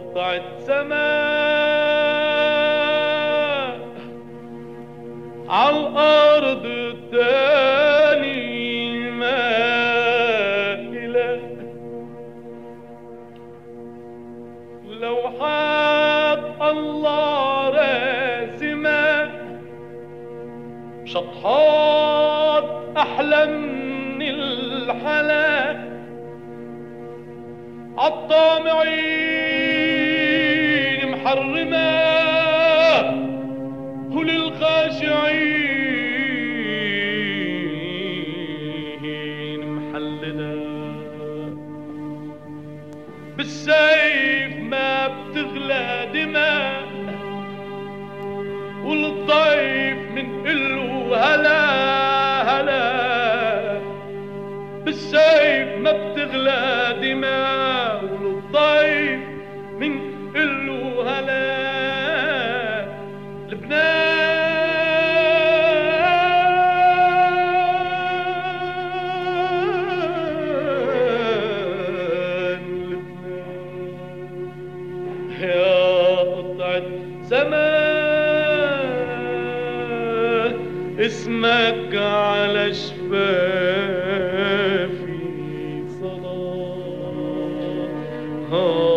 قطعة سماء عالأرض التاني مائلة، لوحات الله راسمة، شطحات أحلى من الحلا، عالطامعين محرمة وللخاشعين محللة. بالسيف ما بتغلى دماء، والضيف من قله هلا هلا. بالسيف ما بتغلى دماء، والضيف من قله هلا. لبنان يا قطعة سماء اسمك على شفافي صلاة.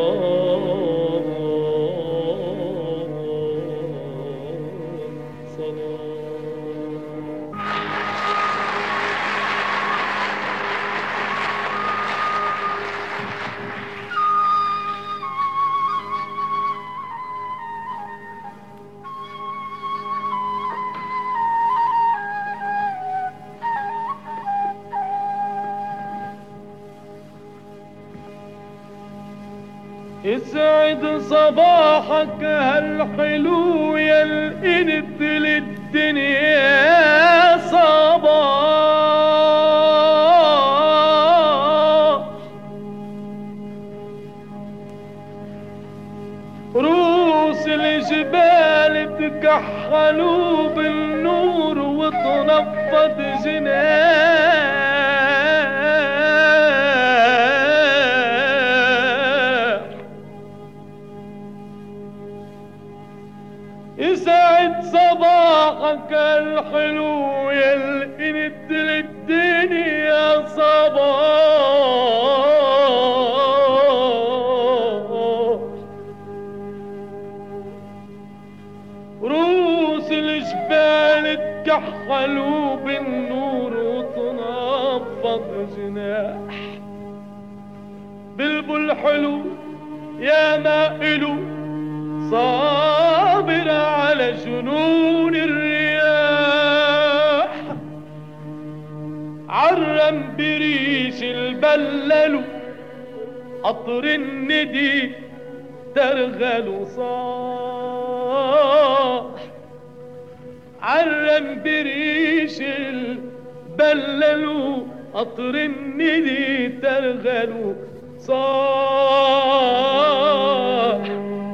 يسعد صباحك هالحلو يلقنت للدنيا صباح. روس الجبال تكحلوا بالنور وتنفض جناح. يسعد صباحك الحلو يلقنت للدنيا صباح. روس الجبال تكحلوا بالنور وتنفض جناح. بلبل حلو يا مائلو صابر على جنون الرياح. عرم بريش البلل قطر الندي ترغل صاح. عرم بريش البلل قطر الندي ترغل صاح.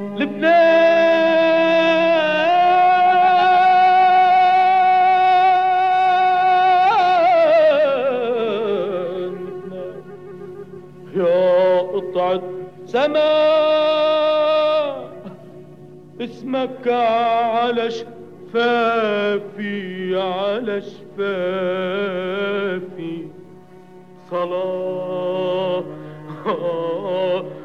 لبنان يا قطعة سماء اسمك على شفافي على شفافي صلاة.